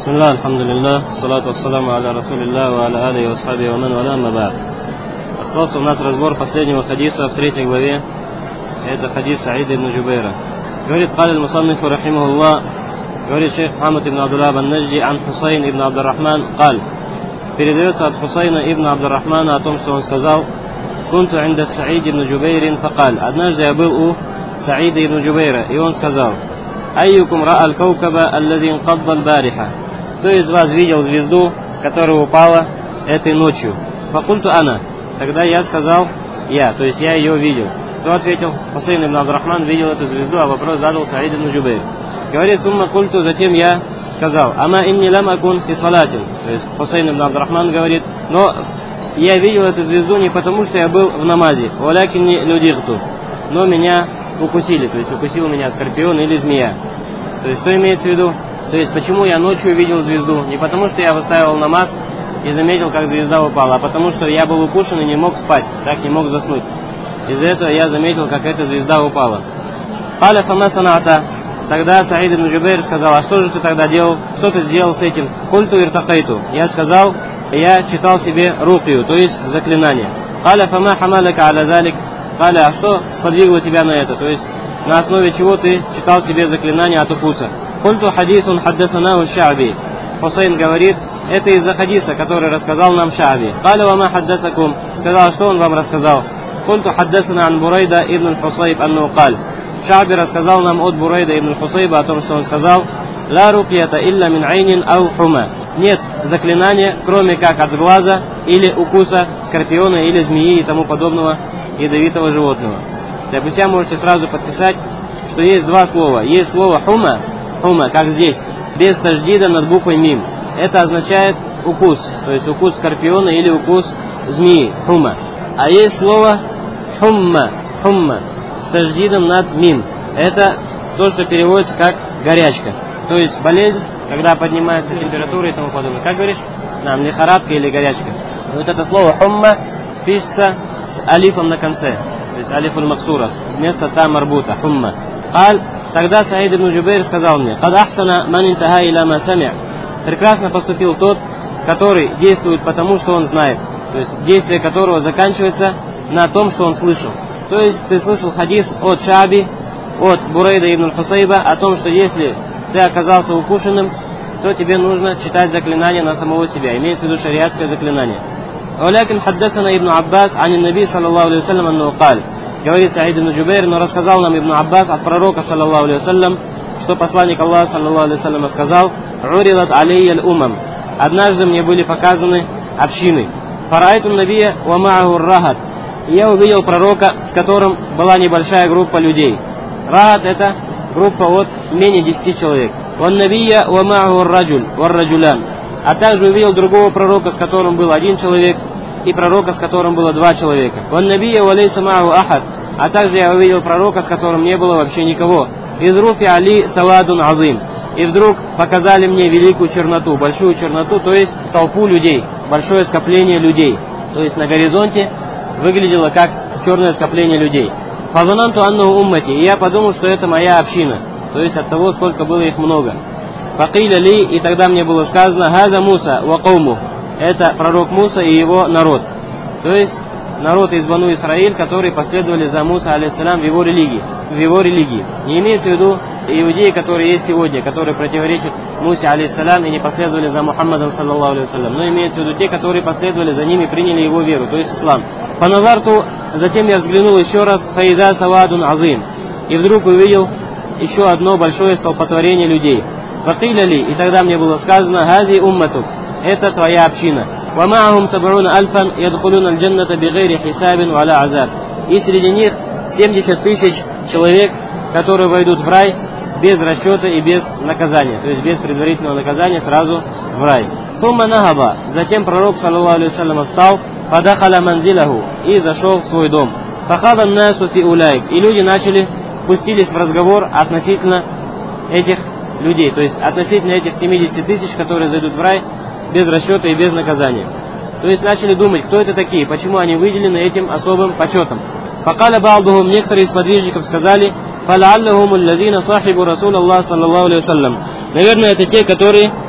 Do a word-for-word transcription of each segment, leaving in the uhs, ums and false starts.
Бисмилlah, алхамдулиллах, салату вассаламу аля расулиллах, ва аля алихи ва асхабихи ва ман валя, амма ба'д. Остался у нас разбор последнего хадиса в третьей главе. Это хадис Саида ибн Джубайра. Говорит, قال المصنف رحمه الله, говорит шейх Мухаммад ибн Абдуллах ан-Наджди ан Хусайн ибн Абдуррахман, قال, передается от Хусайна ибн Абдуррахмана о том, что он сказал: «Кунту инда Саид ибн Джубайрин факаль». Однажды я был у Саида ибн Джубайра, и он сказал: «Айюкум ра'аль каукаба алладhi инқадда аль-бариха». Кто из вас видел звезду, которая упала этой ночью? Факульту ана. Тогда я сказал: я, то есть я ее видел. Кто ответил? Хусайн ибн Абдуррахман видел эту звезду, а вопрос задал Саид ибн Джубайр. Говорит, сумма культу, затем я сказал: ама инни лам акун фи салатин. То есть Хусайн ибн Абдуррахман говорит: но я видел эту звезду не потому, что я был в намазе, валякинни людихту, но меня укусили, то есть укусил меня скорпион или змея. То есть что имеется в виду? То есть почему я ночью видел звезду? Не потому, что я выставил намаз и заметил, как звезда упала, а потому, что я был укушен и не мог спать, так не мог заснуть. Из-за этого я заметил, как эта звезда упала. Каля фама саната. Тогда Саид ибн Джубайр сказал: а что же ты тогда делал? Что ты сделал с этим? Культу иртакайту. Я сказал: я читал себе рукию, то есть заклинание. Каля фама хамалака аля залик. Каля, а что сподвигло тебя на это? То есть на основе чего ты читал себе заклинание от укуса? Культу хадисун хаддасанаху Ша'би. Хусейн говорит, это из-за хадиса, который рассказал нам Ша'би. Каля вама хаддасакум. Сказал, что он вам рассказал? Культу хаддасана ан Бурайда ибн Хусайб анну каль. Ша'би рассказал нам от Бурайда ибн Хусайба о том, что он сказал: ла рукията илля мин айнин ау хума. Нет заклинания, кроме как от сглаза или укуса скорпиона или змеи и тому подобного ядовитого животного. Допустим, можете сразу подписать, что есть два слова. Есть слово хума, хума, как здесь, без таждида над буквой мим. Это означает укус, то есть укус скорпиона или укус змеи, хума. А есть слово хумма, хумма, с таждидом над мим. Это то, что переводится как горячка. То есть болезнь, когда поднимается температура и тому подобное. Как говоришь? Нам лихорадка или горячка. И вот это слово хумма пишется с алифом на конце. То есть алиф аль-максура вместо та марбута, хумма. Каль, тогда Саид ибн Джубайр сказал мне: кад ахсана ман интаха иля ма сами'а. Прекрасно поступил тот, который действует потому, что он знает. То есть действие которого заканчивается на том, что он слышал. То есть ты слышал хадис от Ша'би, от Бурайда ибн Хусайба о том, что если ты оказался укушенным, то тебе нужно читать заклинание на самого себя. Имеется в виду шариатское заклинание. Валякин хаддасана ибн Аббас ани наби саллаллаху алейхи вассалям анну каль. Говорит Саид ибн Джубайр, но рассказал нам ибн Аббас от пророка саллаллаху алейхи вассалям, что посланник Аллаха саллаллаху алейхи вассалям сказал: урилат алейя аль-умам. Однажды мне были показаны общины. Фарайту набия ва ма'аху рахат. Я увидел пророка, с которым была небольшая группа людей. Рахат — это группа от менее десяти человек. Ван набия ва ма'аху раджуль ва раджулян. А также увидел другого пророка, с которым был один человек, и пророка, с которым было два человека. Ван набия ва лейса ма'аху ахад. А также я увидел пророка, с которым не было вообще никого. Изруфи али савадун азим. И вдруг показали мне великую черноту, большую черноту, то есть толпу людей, большое скопление людей. То есть на горизонте выглядело как черное скопление людей. Фазананту аннаху уммати. И я подумал, что это моя община, то есть от того, сколько было их много. Факиля ли, и тогда мне было сказано: хаза Муса ва кауму. Это пророк Муса и его народ. То есть народ из Бану Исраиль, которые последовали за Муса алейхиссалям в его религии. В его религии. Не имеется в виду иудеи, которые есть сегодня, которые противоречат Мусе алейхиссалям и не последовали за Мухаммадом саллаллаху алейхи вассалям. Но имеется в виду те, которые последовали за ними и приняли его веру, то есть ислам. По назарту, затем я взглянул еще раз: фаида савадун азим. И вдруг увидел еще одно большое столпотворение людей. Факиля ли, и тогда мне было сказано: хази умматук. Это твоя община. Ва ма'ахум саб'уна альфан ядхулуна аль-джанната бигайри хисабин ва ла азаб. И среди них семьдесят тысяч человек, которые войдут в рай без расчета и без наказания, то есть без предварительного наказания сразу в рай. Сумма нахаба. Затем пророк саллаллаху алейхи вассалям встал, фадахаля манзилаху, и зашел в свой дом. Фахадан насу фи улайк. И люди начали, пустились в разговор относительно этих людей, то есть относительно этих семидесяти тысяч, которые зайдут в рай без расчета и без наказания. То есть начали думать, кто это такие, почему они выделены этим особым почетом. Факаля ба'духум, некоторые из подвижников сказали: фала'аллахум аллазина сахибу Расул Аллах саллаллаху алейхи вассалям. Наверное, это те, которые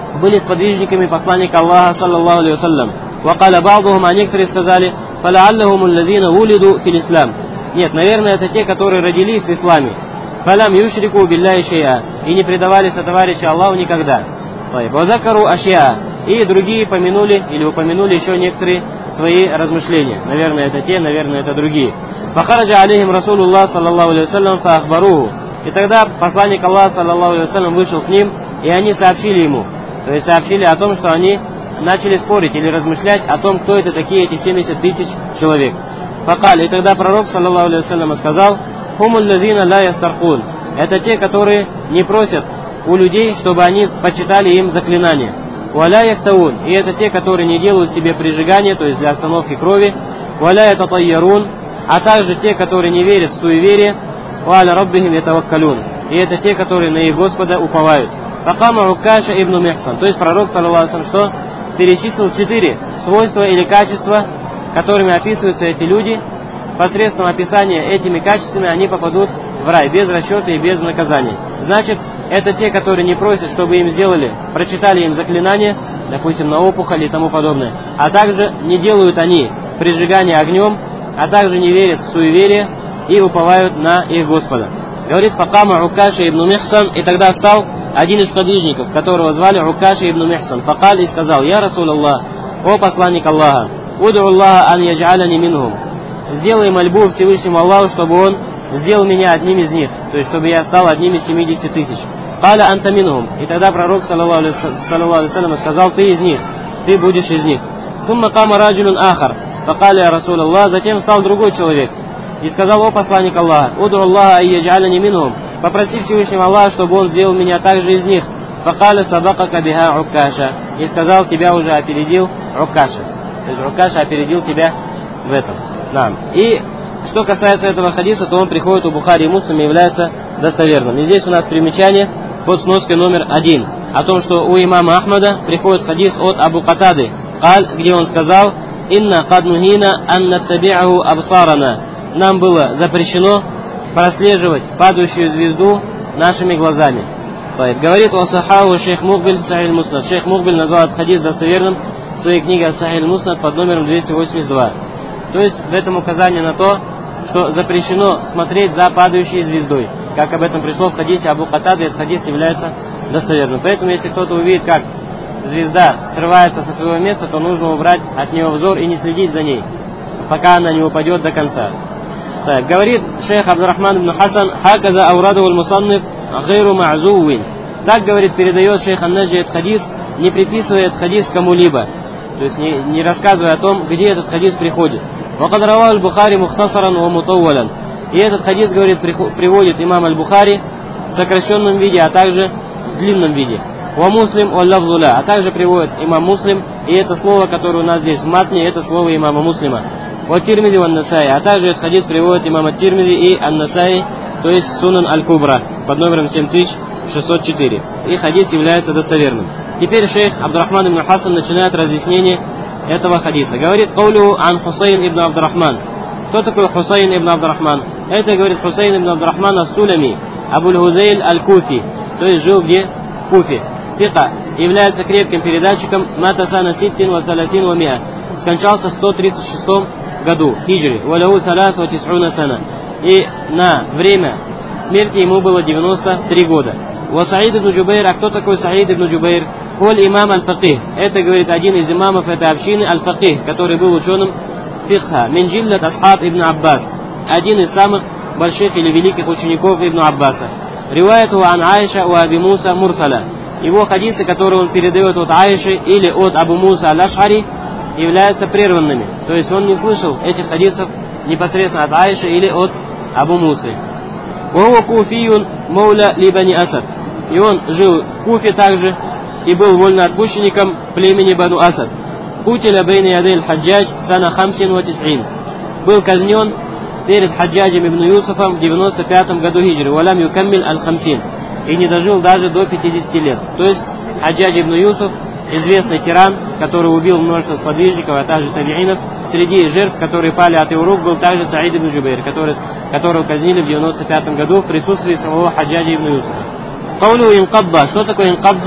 были сподвижниками посланника Аллаха, саллаллаху алейхи вассалям. Вакаля ба'духум, а некоторые сказали, фалааллахум аллазина улиду фил ислам. Нет, наверное, это те, которые родились в исламе. Фалям юшрику билляхи шай'a, и не предавали сотоварища Аллаху никогда. Вазакару ашья, и другие помянули или упомянули еще некоторые свои размышления. Наверное, это те, наверное, это другие. Фахараджа алейхим расулуллах, саллаллаху алейхи вассалям, фаахбаруху. И тогда посланник Аллаха, саллаллаху алейхи вассалям, вышел к ним, и они сообщили ему. То есть сообщили о том, что они начали спорить или размышлять о том, кто это такие эти семьдесят тысяч человек. Факаль, и тогда пророк, саллаллаху алейхи вассалям, сказал, хумул лазина ла ястаркун. Это те, которые не просят у людей, чтобы они почитали им заклинания. Валя яхтаун. И это те, которые не делают себе прижигание, то есть для остановки крови. Валя ятатайярун. А также те, которые не верят в суеверие. Валя раббихим ятаваккалун. И это те, которые на их Господа уповают. Факама Укаша ибн Михсан. То есть пророк, саллаллаху алейхи вассалям, что перечислил четыре свойства или качества, которыми описываются эти люди. Посредством описания этими качествами они попадут в рай, без расчета и без наказания. Значит, это те, которые не просят, чтобы им сделали, прочитали им заклинания, допустим, на опухоль и тому подобное. А также не делают они прижигание огнем, а также не верят в суеверие и уповают на их Господа. Говорит Факама Укаша ибн Михсан, и тогда встал один из подвижников, которого звали Укаша ибн Михсан. Факаль, и сказал, я Расул Аллах, о посланник Аллаха, уду Аллаха ан яджаляни минхум. Сделай мольбу Всевышнему Аллаху, чтобы он сделал меня одним из них, то есть чтобы я стал одним из семидесяти тысяч. Каля анта минхум. И тогда пророк, саллаллаху алейхи вассалям, сказал, ты из них, ты будешь из них. Сумма кама раджулюн ахар. Факаля я Расул Аллах. Затем встал другой человек и сказал, о посланник Аллаха, уду Аллаха ай яджаляни минхум. Попроси Всевышнего Аллаха, чтобы он сделал меня также из них. Факаля сабакака биха Укаша. И сказал, тебя уже опередил Укаша. То есть Укаша опередил тебя в этом. Да. И что касается этого хадиса, то он приходит у Бухари и Муслима и является достоверным. И здесь у нас примечание под сноской номер один о том, что у имама Ахмада приходит хадис от Абу Катады, где он сказал, «Инна кад нухина ан наттаби'аху абсарана». Нам было запрещено прослеживать падающую звезду нашими глазами. Говорит он Сахаху шейх Мукбиль Сахиль Муснад. Шейх Мукбиль назвал этот хадис достоверным в своей книге Сахиль Муснад под номером двести восемьдесят два. То есть в этом указание на то, что запрещено смотреть за падающей звездой. Как об этом пришло в хадисе Абу Катады, этот хадис является достоверным. Поэтому, если кто-то увидит, как звезда срывается со своего места, то нужно убрать от нее взор и не следить за ней, пока она не упадет до конца. Так, говорит шейх Абдурахман ибн Хасан, «Хаказа аураду аль-мусанниф гайру ма'зуин». Так, говорит, передает шейх Ан-Наджи этот хадис, не приписывая этот хадис кому-либо. То есть не, не рассказывая о том, где этот хадис приходит. وَقَدْ رَوَاهُ الْبُخَارِ مُخْتَصَرًا وَمُطَوَّلًا. И этот хадис, говорит, приводит имам Аль-Бухари в сокращенном виде, а также в длинном виде. وَمُسْلِمْ وَاللَّفْظُ لَا. А также приводит имам Муслим, и это слово, которое у нас здесь в матне, это слово имама Муслима. وَالتِّرْмِذِ وَالنَّسَائِ. А также этот хадис приводит имам Ат-Тирмизи и Ан-Насаи, то есть Сунан Аль-Кубра, под номером семь тысяч шестьсот четыре. И хадис является достоверным. Теперь шейх Абдурахман ибн Хасан начинает разъяснение этого хадиса. Говорит, «Каулю ан Хусейн ибн Абдурахман». Кто такой Хусейн ибн Абдурахман? Это, говорит, Хусейн ибн Абдурахман ас-Сулами, Абуль-Хузейль аль-Куфи, то есть жил где? В Куфе. Сика, является крепким передатчиком, матасана ситтин ва салатин ва миа, скончался в сто тридцать шестом году, хиджри, валяу салас ва тис'уна сана, и на время смерти ему было девяносто три года. Ва Саид ибн Джубейр, а кто такой Саид ибн Джубейр? Оль имам аль-факих. Это, говорит, один из имамов этой общины, аль-факих, который был ученым фикха. Мин джиллат асхаб ибн Аббас. Один из самых больших или великих учеников ибн Аббаса. Риваяту ан Аиша у Аби Муса Мурсаля. Его хадисы, которые он передает от Аиши или от Абу Муса аль-Аш'ари, являются прерванными. То есть он не слышал этих хадисов непосредственно от Аиши или от Абу Мусы. Ваху куфиюн мауля либани Асад. И он жил в Куфе также и был вольноотпущенником племени Бану Асад. Кутиля бейна ядей хаджадж сана хамсин ва тис'ин. Был казнен перед Хаджаджем ибн Юсуфом в девяносто пятом году хиджры. Валям юкаммиль аль-хамсин. И не дожил даже до пятидесяти лет. То есть Хаджадж ибн Юсуф, известный тиран, который убил множество сподвижников, а также табиинов. Среди жертв, которые пали от его рук, был также Саид ибн Джубейр, который, которого казнили в девяносто пятом году в присутствии самого Хаджаджа ибн Юсуфа. Каулю инкадба. Что такое инкадба?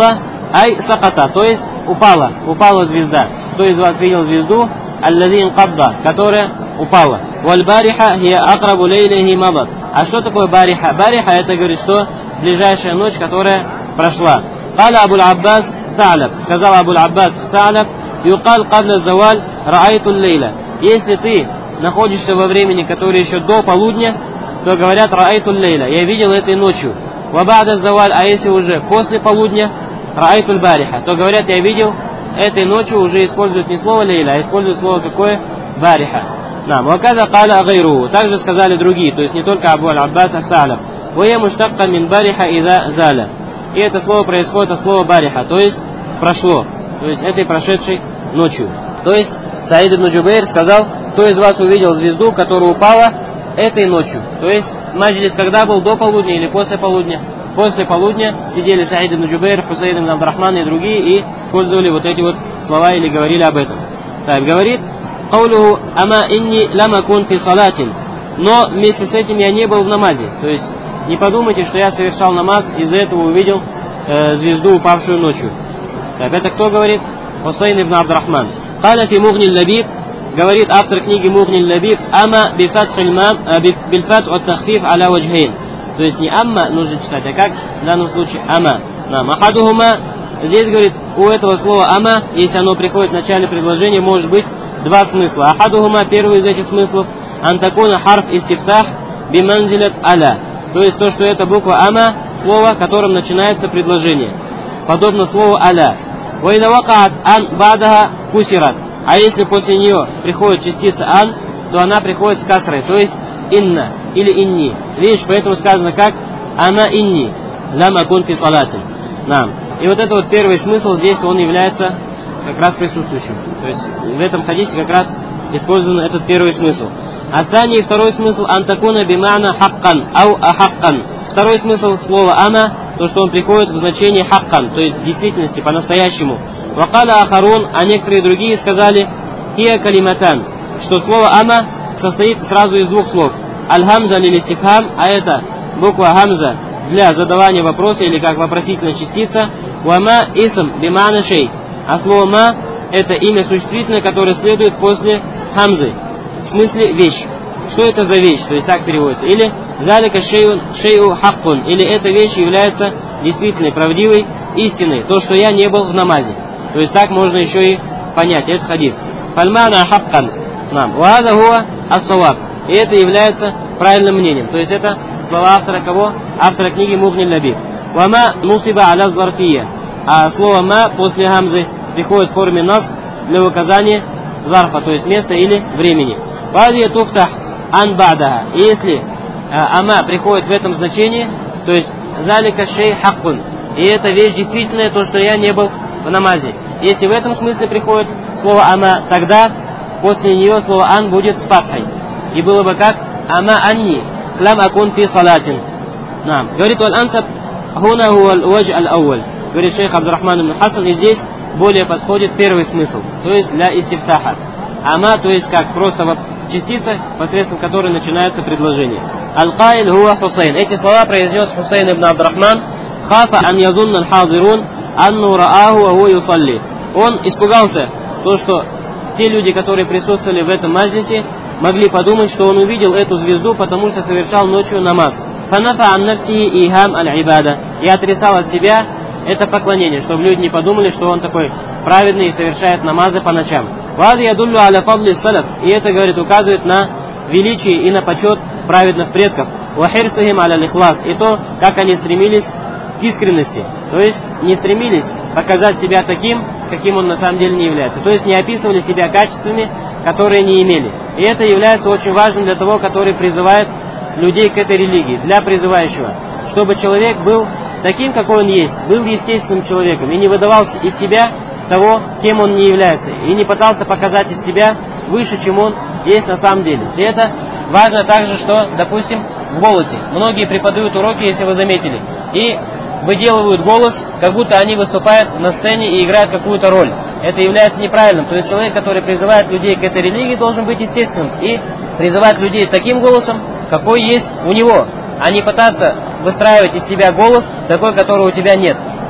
ай саката, то есть упала, упала звезда. Кто из вас видел звезду? Аллади инкадда, которая упала. Валь бариха хия акрабу лейлихи мадат. А что такое бариха? Бариха это говорит, что ближайшая ночь, которая прошла. Каля Абуль Аббас Са'лаб, сказал Абуль Аббас Са'лаб, юкал кабля заваль раайту лейла. Если ты находишься во времени, которое еще до полудня, то говорят раайту лейла, я видел этой ночью. Вабада заваль, а если уже после полудня, раайту бариха, то говорят, я видел этой ночью, уже используют не слово лейла, а используют слово какое? Бариха. Нам. Вакада каля гайру. Также сказали другие, то есть не только Абу Аббас Са'лаб. Вая муштакка мин бариха ида заля. И это слово происходит от слова бариха, то есть прошло, то есть этой прошедшей ночью. То есть Саид ибн Джубейр сказал, кто из вас увидел звезду, которая упала этой ночью. То есть маджлис когда был, до полудня или после полудня? После полудня сидели Саид ибн Джубейр, Хусейн ибн Абдурахман и другие и использовали вот эти вот слова или говорили об этом. Так, говорит, «Каулуху ама инни лама кун фи салатин». Но вместе с этим я не был в намазе. То есть не подумайте, что я совершал намаз, из-за этого увидел э, звезду, упавшую ночью. Так, это кто говорит? Хусейн ибн Абдурахман. «Каля фи мугни лабиб», говорит автор книги Мугни лабиб, «Ама бифатх ильмам, бифат от тахфиф аля ваджхейн». То есть не амма нужно читать, а как в данном случае ама. Ахадухума, здесь говорит, у этого слова ама, если оно приходит в начале предложения, может быть два смысла. Ахадухума, первый из этих смыслов, антакуна харф истифтах биманзилят аля. То есть то, что это буква ама, слово, которым начинается предложение. Подобно слову аля. Вайдавакаат ан бадаха кусират. А если после нее приходит частица ан, то она приходит с касрой, то есть инна или инни. Видишь, поэтому сказано как ама инни лама кун фи салатин. Нам. И вот это вот первый смысл здесь, он является как раз присутствующим. То есть в этом хадисе как раз использован этот первый смысл. А сани, второй смысл, антакуна бимана хаккан ау ахаккан. Второй смысл слова ама, то, что он приходит в значение хаккан, то есть в действительности, по-настоящему. Вакаля ахарун, а некоторые другие сказали хия калиматан, что слово ама состоит сразу из двух слов. Аль-хамза лилистифхам, а это буква хамза для задавания вопроса или как вопросительная частица. Уама исм бимана шей. А слово ма это имя существительное, которое следует после хамзы. В смысле вещь. Что это за вещь? То есть так переводится. Или залика шейун шейу хаккун. Или эта вещь является действительной, правдивой, истинной. То, что я не был в намазе. То есть так можно еще и понять этот хадис. Фальмана хаккан. Нам. Уаза хуа ас-саваб. И это является правильным мнением. То есть это слова автора кого? Автора книги Мугни лабиб. Вама нусиба аля зарфия. А слово ма после хамзы приходит в форме нас для указания зарфа, то есть места или времени. Вадия туфтах ан бадаха. И если а, ама приходит в этом значении, то есть залика шей хаккун. И это вещь действительная, то, что я не был в намазе. Если в этом смысле приходит слово ама, тогда после нее слово ан будет с фатхой. И было бы как ама анни клам акун фи салатин. Нам. Говорит, валь ансаб хуна хуаль вадж аль-ауаль. Говорит шейх Абдурахман ибн Хасан, и здесь более подходит первый смысл, то есть для истифтаха. Ама, то есть как просто частица, посредством которой начинается предложение. Аль-Каиль хуа Хусейн. Эти слова произнес Хусейн ибн Абдурахман. Хафа ан язунна аль-хадирун анну рааху ва хуа юсалли. Он испугался, то, что те люди, которые присутствовали в этом маджлисе, могли подумать, что он увидел эту звезду, потому что совершал ночью намаз. Фанафа ан нафсихи ихам аль-ибада. И отрицал от себя это поклонение, чтобы люди не подумали, что он такой праведный и совершает намазы по ночам. Вади ядуллю аля фадли салаф. И это, говорит, указывает на величие и на почет праведных предков. Вахирсухим аля лихлас. И то, как они стремились к искренности. То есть не стремились показать себя таким, каким он на самом деле не является. То есть не описывали себя качествами, которые не имели. И это является очень важным для того, который призывает людей к этой религии, для призывающего. Чтобы человек был таким, какой он есть, был естественным человеком и не выдавал из себя того, кем он не является, и не пытался показать из себя выше, чем он есть на самом деле. И это важно также, что, допустим, в голосе. Многие преподают уроки, если вы заметили, и выделывают голос, как будто они выступают на сцене и играют какую-то роль. Это является неправильным. То есть человек, который призывает людей к этой религии, должен быть естественным и призывать людей таким голосом, какой есть у него, а не пытаться выстраивать из себя голос такой, которого у тебя нет.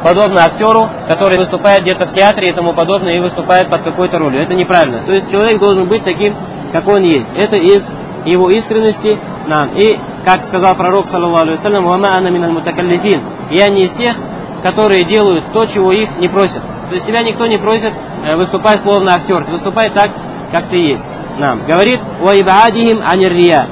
подобно актеру, который выступает где-то в театре и тому подобное, и выступает под какой-то ролью. Это неправильно. То есть человек должен быть таким, какой он есть. Это из его искренности нам. И, как сказал пророк, саллаллаху алейхи ва саллям, «Ва ма ана миналь мутакаллифин». Я не из тех, которые делают то, чего их не просят. То есть тебя никто не просит выступать словно актер. Ты выступай так, как ты есть. Нам. Говорит, «Ва ибаадихим анир рия».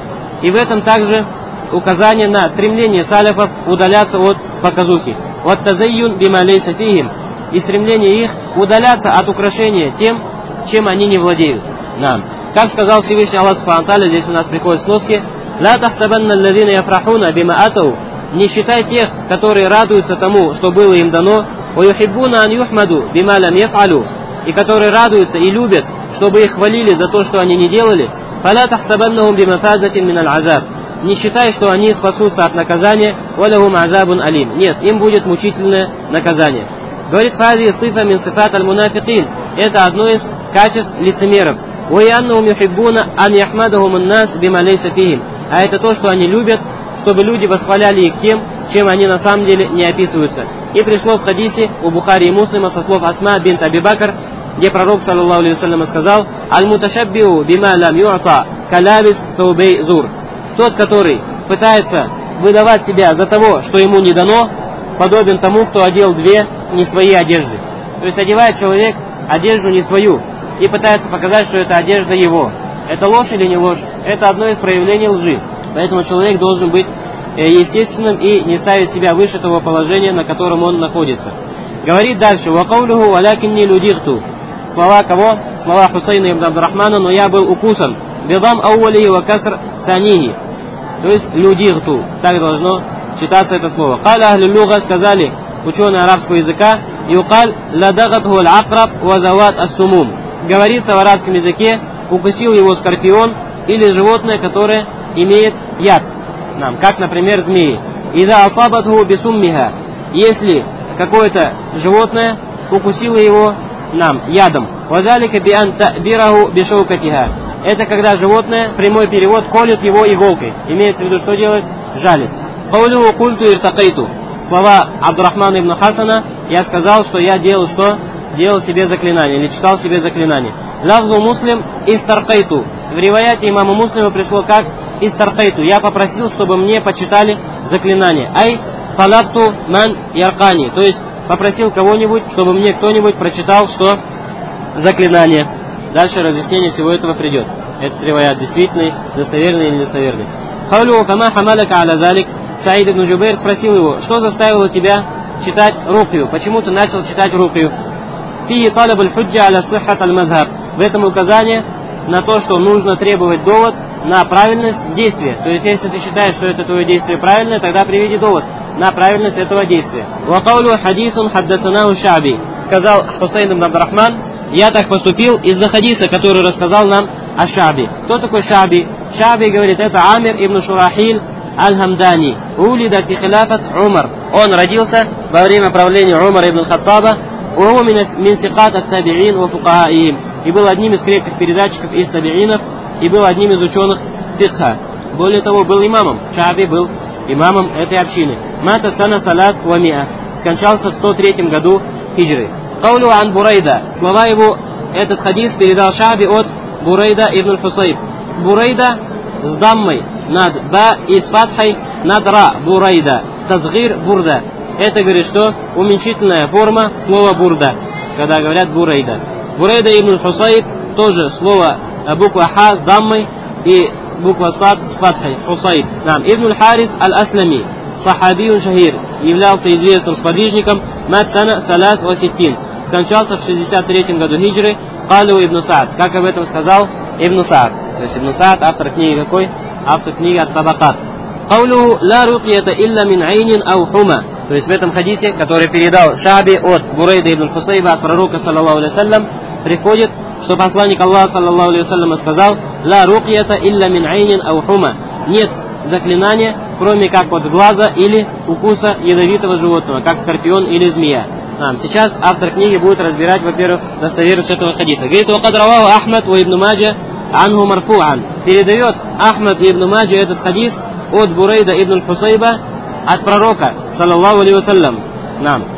И в этом также указание на стремление салафов удаляться от показухи. «Ват тазайюн бима лейса фихим». И стремление их удаляться от украшения тем, чем они не владеют. Нам. Как сказал Всевышний Аллах Субхану ва Тааля, здесь у нас приходит сноски, «Ла тахсабанна аллазина яфрахуна бима атау». Не считай тех, которые радуются тому, что было им дано, «Ва юхиббуна ан юхмаду бима лам яф'алу». И которые радуются и любят, чтобы их хвалили за то, что они не делали, «Фала тахсабаннахум бимафазатин миналь азаб». Не считай, что они спасутся от наказания, «Валахум азабун алим». Нет, им будет мучительное наказание. Говорит, «Фази сифа мин сифат аль-мунафикин». Это одно из качеств лицемеров. «Уяннахум юхиббуна ан яхмадахум ан-нас бима лейса фихим». А это то, что они любят, чтобы люди восхваляли их тем, чем они на самом деле не описываются. И пришло в хадисе у Бухари и Муслима со слов Асма бинт Аби Бакр, где пророк, саллаллаху алейхи ва саллям, сказал, «Аль-муташаббиу бима лам ю'та калабис саубей зур». Тот, который пытается выдавать себя за того, что ему не дано, подобен тому, кто одел две не свои одежды. То есть одевает человек одежду не свою и пытается показать, что это одежда его. Это ложь или не ложь? Это одно из проявлений лжи. Поэтому человек должен быть естественным и не ставить себя выше того положения, на котором он находится. Говорит дальше, «Вакаулюху валякинни людихту». Слова кого? Слова Хусейна ибн Абдурахмана, «Но я был укусан». «Бидам ауалихи ва каср санихи». То есть «людихту». Так должно читаться это слово. «Каля ахлю луга», сказали ученые арабского языка, «Юкаль ладагатху аль-акраб ва зават ас-сумум». Говорится в арабском языке, укусил его скорпион или животное, которое имеет яд. Нам, как, например, змеи. «Иза асабатху бисуммиха». Если какое-то животное укусило его нам ядом. «Вазалика биан ta'бираху бишаукатиха». Это когда животное, прямой перевод, колет его иголкой. Имеется в виду, что делает? Жалит. «Каулюху культу иртакайту». Слова Абдурахмана ибн Хасана, я сказал, что я делал что? Делал себе заклинание, или читал себе заклинание. «Лавзу муслим истаркайту». В риваяте имама Муслима пришло как «истаркайту». Я попросил, чтобы мне почитали заклинание. «Ай фалабту ман яркани». То есть попросил кого-нибудь, чтобы мне кто-нибудь прочитал, что заклинание. Дальше разъяснение всего этого придет. Этот риваят действительный, достоверный или недостоверный. «Хаулю кама хамаляка аля залик». Саид ибн Джубейр спросил его, что заставило тебя читать рукью? Почему ты начал читать рукью? «Фии талаб аль-худжа аля сиххат аль-мазхаб». В этом указание на то, что нужно требовать довод на правильность действия. То есть, если ты считаешь, что это твое действие правильное, тогда приведи довод на правильность этого действия. «Вакаулю хадисун хаддасанаху Ша'би». Сказал Хусейн ибн Абдурахман, я так поступил из-за хадиса, который рассказал нам о Ша'би. Кто такой Ша'би? Ша'би, говорит, это Амир ибн Шурахиль аль-Хамдани. Улида фи хиляфат Умар. Он родился во время правления Умара ибн Хаттаба. «Угу мин сикат ат-табиин ва фукааим». И был одним из крепких передатчиков из табиинов, и был одним из ученых фикха. Более того, был имамом. Ша'би был имамом этой общины. «Мата сана салат ва миа». Скончался в сто третьем году хиджры. «Каулю ан Бурайда». Слова его, этот хадис передал Ша'би от Бурайда ибн Хусайб. Бурайда с даммой над ба и с фатхой над ра. Бурайда. Тазгир бурда. Это, говорит, что уменьшительная форма слова бурда, когда говорят бурайда. Бурайда ибн Хусайб, тоже слово буква ха с даммой и буква сад с фатхой. Хусайб. Нам. Ибн аль-Харис аль-Аслами, сахабиюн шахир, являлся известным сподвижником. Мат сана салат ва ситтин. Скончался в шестьдесят третьем году хиджры. Калу ибн Саад. Как об этом сказал Ибн Саад. То есть Ибн Саад, автор книги какой? Автор книги Ат-Табакат. «Каулюху ла рукьята илля мин айнин ау хума». То есть в этом хадисе, который передал Ша'би от Бурайда ибн Хусайба от пророка, саллаллаху алейхи ва саллям, приходит, что посланник Аллаха, саллаллаху алейхи ва саллям, сказал: «Ла рукьята илля мин айнин ау хума». Нет заклинания, кроме как от глаза или укуса ядовитого животного, как скорпион или змея. А, сейчас автор книги будет разбирать, во-первых, достоверность этого хадиса. Говорит: «Вакад раваху Ахмад ва ибн Маджа анху марфу'ан». Передает Ахмад и ибн Маджа этот хадис от Бурайда ибн Хусайба от пророка, саллаллаху алейхи ва саллям. Нам.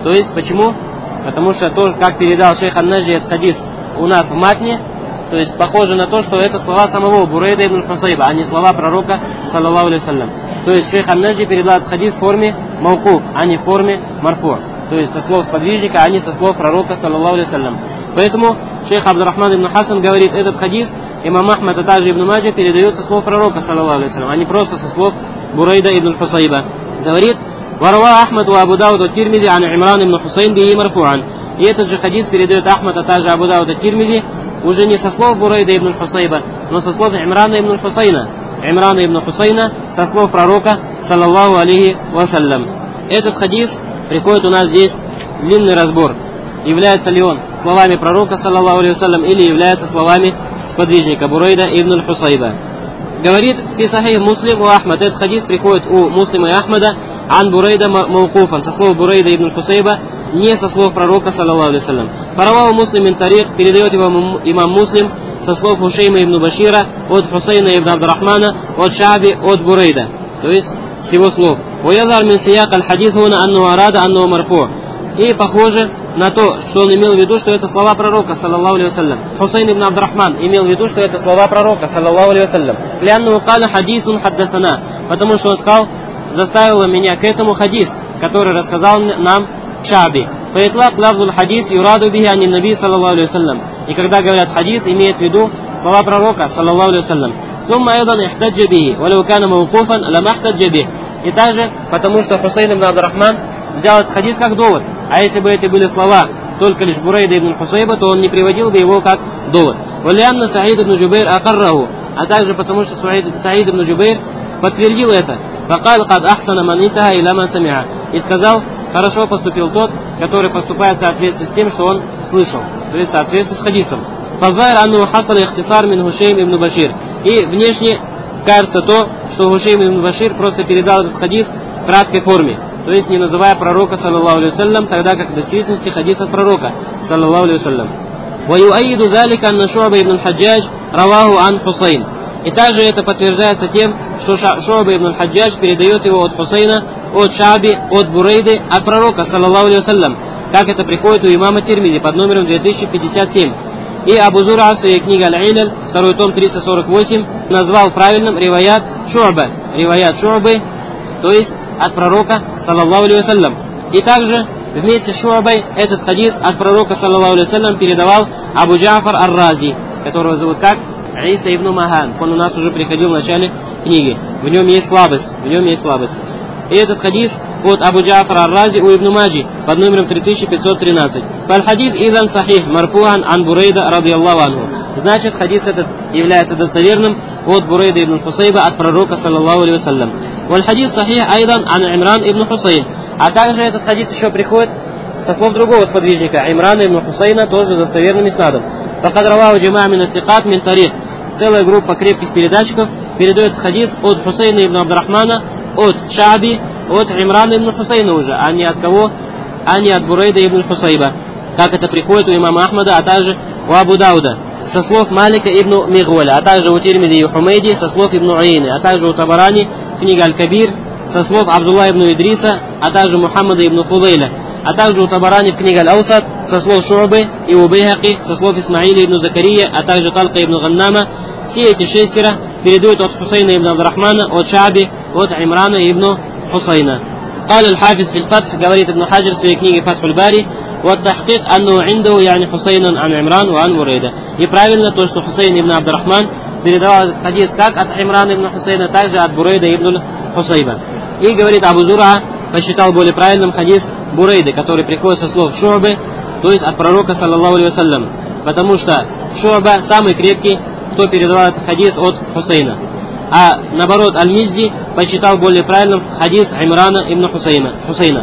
То есть, почему? Потому что то, как передал шейх ан-Наджи этот хадис у нас в матне, то есть похоже на то, что это слова самого Бурейда ибн Хусайба, а не слова пророка, саллаллаху алейхи вассалям. То есть шейх ан-Наджи передал этот хадис в форме маукуф, а не в форме марфу. То есть со слов сподвижника, а не со слов пророка, саллаллаху алейхи вассалям. Поэтому шейх Абдуррахман ибн Хасан говорит, этот хадис имам Ахмад, а также ибн Маджа передает со слов пророка, саллаллаху алейхи вассалям, а не просто со слов Бурейда ибн Хусайба. Говорит, варва Ахмад ва Абу Дауд ат-Тирмизи ан Имран ибн Хусайн бихи марфуан. И этот же хадис передает Ахмад, а также Абу Дауд ат-Тирмизи уже не со слов Бурейда ибн Хусайба, но со слов Имрана ибн Хусайна. Имрана ибн Хусайна со слов пророка, саллаллаху алейхи вассалям. Этот хадис приходит у нас здесь длинный разбор. Является ли он словами пророка, саллаллаху алейхи вассалям, или является словами сподвижника Бурейда ибн Хусайба. Говорит фи сахих Муслим у Ахмад. Этот хадис приходит у Муслима и Ахмада ан Бурейда маукуфан, со слов Бурейда ибн Хусайба, не со слов пророка, саллаллаху алейхи вассалям. Фараваху Муслим мин тарик, передает его имам Муслим со слов Хушейма ибн Башира от Хусейна ибн Абдуррахмана от Шааби от Бурейда. То есть с его слов. Уязар мин сияк аль-хадис хуна анну арада анну марфу. И похоже на то, что он имел в виду, что это слова пророка, саллаллаху алейхи вассалям. Хусейн ибн Абдуррахман имел в виду, что это слова пророка, саллаллаху алейхи вассалям. Лянну каля хадисун хаддасана. Потому что он сказал, заставила меня к этому хадис, который рассказал нам Шааби. Фаитлак лавзул хадис юраду бихи ани наби, саллаллаху алейхи вассалям. И когда говорят хадис, имеет в виду слова пророка, саллаллаху алейхи вассалям. Сумма айдан ихтаджа бихи, валау кана мауқуфан лама ихтаджа бихи. И также, потому что Хусейн ибн Абдуррахман взял этот хадис как довод. А если бы эти были слова только лишь Бурейда ибн Хусайба, то он не приводил бы его как довод. Валианна Саид ибн Джубейр акарраху. А также потому что Саид ибн Джубейр подтвердил это. Факал кад ахсана ман интаха иля ма самиа. И сказал, хорошо поступил тот, который поступает в соответствии с тем, что он слышал. То есть в соответствии с хадисом. Фазайр анну хасан ихтисар мин Хушейм ибн Башир. И внешне кажется то, что Хушейм ибн Башир просто передал этот хадис в краткой форме. То есть не называя пророка, саллаллаху алейхи вассалям, тогда как в действительности хадис от пророка, саллаллаху алейхи вассалям. وَيُؤَيِّدُ ذَلِكَ أَنَّ شُعْبَ ибн الْحَجَّاجِ رواه عن Хусейн. И также это подтверждается тем, что Шу'ба ибн аль-Хаджадж передает его от Хусейна, от Шааби, от Бурейды, от пророка, саллаллаху алейхи вассалям, как это приходит у имама Тирмизи под номером две тысячи пятьдесят семь. И Абу Зура в своей книге Аль-Иляль, второй том триста сорок восемь, назвал правильным риваят Шу'ба, риваят Шу'бы, то есть от пророка, саллаллаху алейхи вассалям. И также вместе с Шу'бой этот хадис от пророка, саллаллаху алейхи вассалям, передавал Абу Джафар ар-Рази, которого зовут как? Иса ибн Махан. Он у нас уже приходил в начале книги. В нем есть слабость. В нем есть слабость. И этот хадис от Абу Джафар ар-Рази у Ибн Маджи под номером три тысячи пятьсот тринадцать. Фаль-хадис идан сахих марфуан ан Бурейда радийаллаху анху. Значит, хадис этот является достоверным от Бурейда ибн Хусайба, от пророка, саллаллаху алейхи вассалям. Валь-хадис сахих айдан ан Имран ибн Хусайн. А также этот хадис еще приходит со слов другого сподвижника, Имрана ибн Хусайна, тоже достоверным иснадом. Факад раваху джамаа мин ас-сикат мин тарик. Целая группа крепких передатчиков передает хадис от Хусейна ибн Абдуррахмана, от Шааби, от Имрана ибн Хусайна уже, а не от кого, а не от Бурейда ибн Хусайба. Как это приходит у имама Ахмада, а также у Абу Дауда, со слов Малика ибн Мигваля, а также у Тирмиди и Хумейди, со слов ибн Уайны, а также у Табарани, книга Аль-Кабир, со слов Абдулла ибн Идриса, а также Мухаммада ибн Фудайля, а также у Табарани в книге Аль-Аусат, со слов Шу'бы и у Байхаки, со слов Исмаиля ибн Закария, а также Талка ибн Ганнама. Все эти шестеро передают от Хусейна ибн Абдуррахмана, от Шааби, от Имрана ибн Хусайна. قال الحافظ في الفتح, говорит Ибн Хаджар в своей книге Фатхуль Бари, والتحقيق أنه عنده يعني حسين عن عمران وعن بريدة. И правильно то, что Хусейн ибн Абдуррахман передавал этот хадис как от Имрана ибн Хусейна, также от Бурейда ибн Хусайба. И говорит Абу Зура, посчитал более правильным хадис Бурейды, который приходит со слов Шу'бы, то есть от пророка, саллаллаху алейхи вассалям. Потому что Шу'ба самый крепкий, кто передавал этот хадис от Хусейна. А наоборот, Аль-Мизди посчитал более правильным хадис Имрана ибн Хусейна. Хусейна.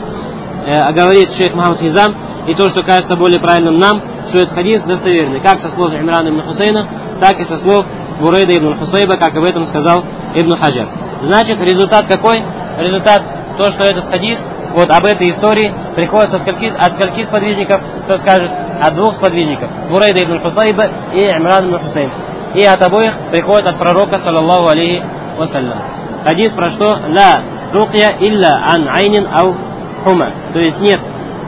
Э, говорит шейх Мухаммад Хизам, и то, что кажется более правильным нам, что этот хадис достоверный, как со слов Имрана ибн Хусейна, так и со слов Бурейда ибн Хусайба, как об этом сказал Ибн Хаджар. Значит, результат какой? Результат то, что этот хадис, вот об этой истории, приходит со скольки, от скольки сподвижников, кто скажет, от двух сподвижников, Бурейда ибн Хусайба и Имран ибн Хусейн. И от обоих приходит от пророка, саллаллаху алейхи вассалям. Хадис про что? Ла рукья илля ан айнин ау хума. То есть нет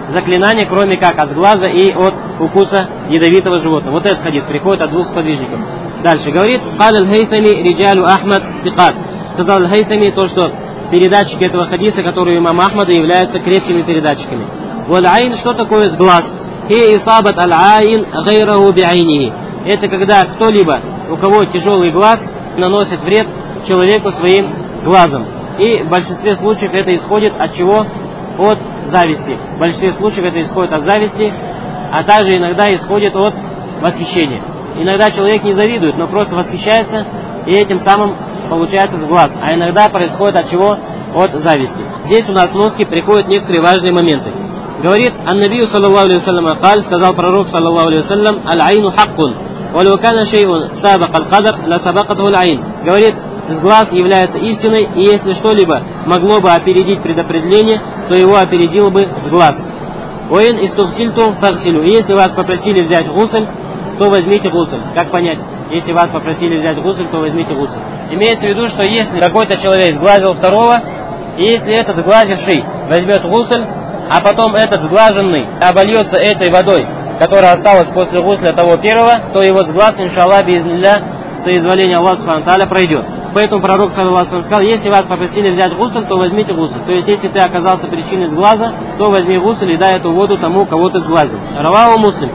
заклинание, кроме как от сглаза и от укуса ядовитого животного. Вот этот хадис приходит от двух сподвижников. Дальше говорит: «Кал аль-Хайсами риджалю Ахмад сикат». Сказал аль-Хайсами то, что передатчики этого хадиса, которые имам Ахмада, являются крепкими передатчиками. Валь-айн, что такое сглаз? Хи исабат аль-айн гайраху би'айнихи. Это когда кто-либо, у кого тяжелый глаз, наносит вред человеку своим глазом. И в большинстве случаев это исходит от чего? От зависти. В большинстве случаев это исходит от зависти, а также иногда исходит от восхищения. Иногда человек не завидует, но просто восхищается, и этим самым получается сглаз. А иногда происходит от чего? От зависти. Здесь у нас в носке приходят некоторые важные моменты. Говорит: «Ан-набию саллаллаху алейхи вассалям каль», сказал пророк саллаллаху алейхи вассалям: «Аль-айну хаккун, валю кана шейун сабак аль-кадар, ла сабакатху аль-айн». Говорит, сглаз является истиной, и если что-либо могло бы опередить предопределение, то его опередил бы сглаз. «Уин истухсильтум фагсилю». И если вас попросили взять гусль, то возьмите гусль. Как понять? Если вас попросили взять гусль, то возьмите гусль. Имеется в виду, что если какой-то человек сглазил второго, и если этот сглазивший возьмет гусль, а потом этот сглаженный обольется этой водой, которая осталась после гусля того первого, то его сглаз, иншаллах, би'изнилля, соизволение Аллаха субхану ва тааля, пройдет. Поэтому пророк саллаллаху алейхи ва саллям сказал: если вас попросили взять гусль, то возьмите гусль. То есть, если ты оказался причиной сглаза, то возьми гусль и дай эту воду тому, кого ты сглазил. Раваху Муслим.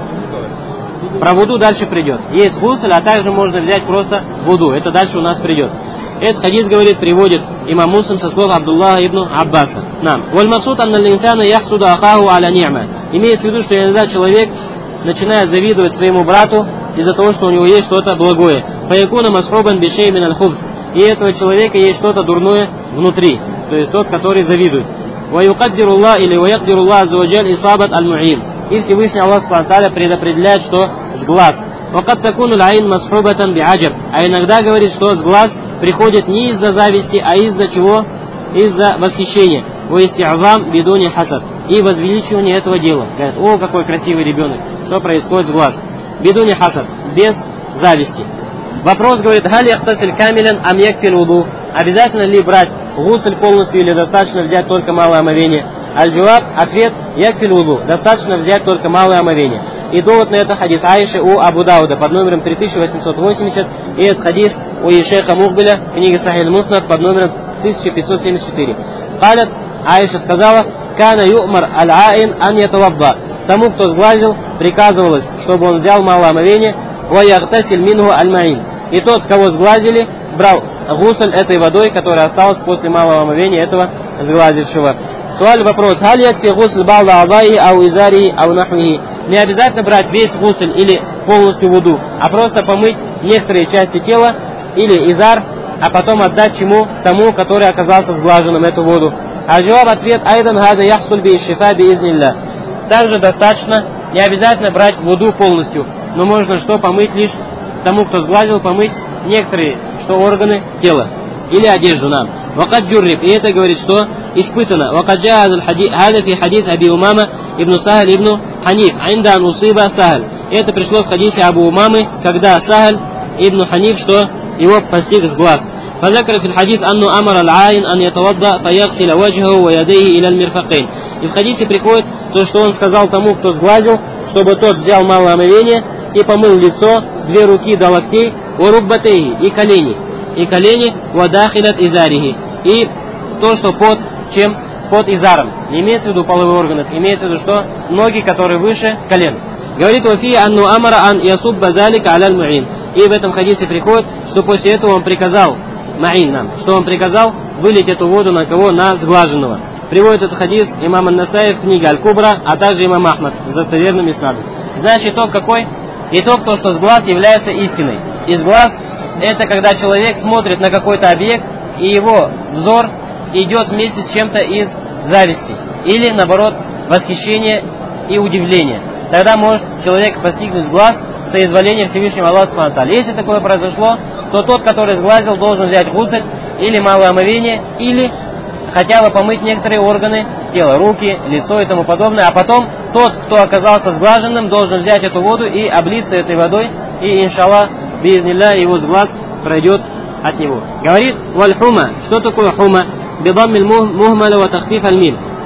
Про вуду дальше придет. Есть гусль, а также можно взять просто вуду. Это дальше у нас придет. Этот хадис, говорит, приводит имам Муслим со слов Абдуллаха ибн Аббаса. Нам. Валь-максуд анна л-инсана яхсуду ахаху аля ни'ма. Имеется в виду, что иногда человек начинает завидовать своему брату из-за того, что у него есть что-то благое. Фаякуна масхубан бишей мин аль-хубс. И этого человека есть что-то дурное внутри. То есть тот, который завидует. Ва юкаддируллах или ва якдируллах аззаваджаль исабат аль-му'ин. И Всевышний Аллах субхану ва тааля предопределяет, что сглаз. Вакад такуну аль-айн масхубатан би'аджаб. А иногда говорит, что сглаз приходит не из-за зависти, а из-за чего? Из-за восхищения. Ва исти'зам бидуни хасад. И возвеличивание этого дела. Говорят: о, какой красивый ребенок. Что происходит с глаз? Бидуни хасад. Без зависти. Вопрос, говорит: халь яхтасиль камилян ам якфиль вуду. Обязательно ли брать гусль полностью или достаточно взять только малое омовение? Аль-джуаб, ответ: якфиль вуду. Достаточно взять только малое омовение. И довод на это хадис Аиши у Абу Дауда под номером три тысячи восемьсот восемьдесят. И этот хадис у Шейха Мухбиля, книга Сахих аль-Муснад под номером тысяча пятьсот семьдесят четыре. Калят, Аиша сказала: кана ю'мар аль-аин ан ятавадда. Тому, кто сглазил, приказывалось, чтобы он взял малое омовение. Ва ягтасиль минху аль-маин. И тот, кого сглазили, брал гусль этой водой, которая осталась после малого омовения этого сглазившего. Суаль, вопрос: халь якфи гусль ба'да а'дайи ау изари ау нахвихи. Не обязательно брать весь гусль или полностью вуду, а просто помыть некоторые части тела или изар, а потом отдать чему? Тому, который оказался сглаженным эту воду. А джаваб, ответ: айдан хада яхсуль би шифа би изнилля. Также достаточно, не обязательно брать воду полностью, но можно что? Помыть лишь тому, кто сглазил, помыть некоторые что органы тела или одежду нам. Вакад джурриб, и это говорит, что испытано. Вакад джа хада фи хадис Аби Умама ибн Сахаль ибн Ханиф айнда ан усиба Сахаль. Это пришло в хадисе Абу Умамы, когда Сахаль ибн Ханиф, что его постиг сглаз. فذكر في الحديث أنه أمر العائن أن يتوضأ فيغسل وجهه ويديه إلى المرفقين. И в хадисе приходит то, что он сказал тому, кто сглазил, чтобы тот взял малое омовение и помыл лицо, две руки до локтей, уруббатейхи, и колени, и колени, вадахилят изарихи, и то, что под чем? Под изаром. Не имеется в виду половой орган, имеется в виду, что ноги, которые выше колен. Говорит: вафи анну амара ан ясубба залика аля аль-му'ин. И в этом хадисе приходит, что после этого он приказал ма'ин нам, что он приказал вылить эту воду на кого? На сглаженного. Приводит этот хадис имам ан-Насаи в книге Аль-Кубра, а также имам Ахмад с достоверным иснадом. Значит, итог какой? Итог то, что сглаз является истиной. И сглаз — это когда человек смотрит на какой-то объект, и его взор идет вместе с чем-то из зависти. Или, наоборот, восхищения и удивления. Тогда может человек постигнуть сглаз в соизволении Всевышнего Аллаха субхану ва тааля. Если такое произошло, то тот, который сглазил, должен взять гусль или малое омовение, или хотя бы помыть некоторые органы тела, руки, лицо и тому подобное. А потом тот, кто оказался сглаженным, должен взять эту воду и облиться этой водой, и, иншаллах, биизнилля, его сглаз пройдет от него. Говорит: валь хума. Что такое хума? Бидаммиль мухмаля ва тахфиф аль-мим.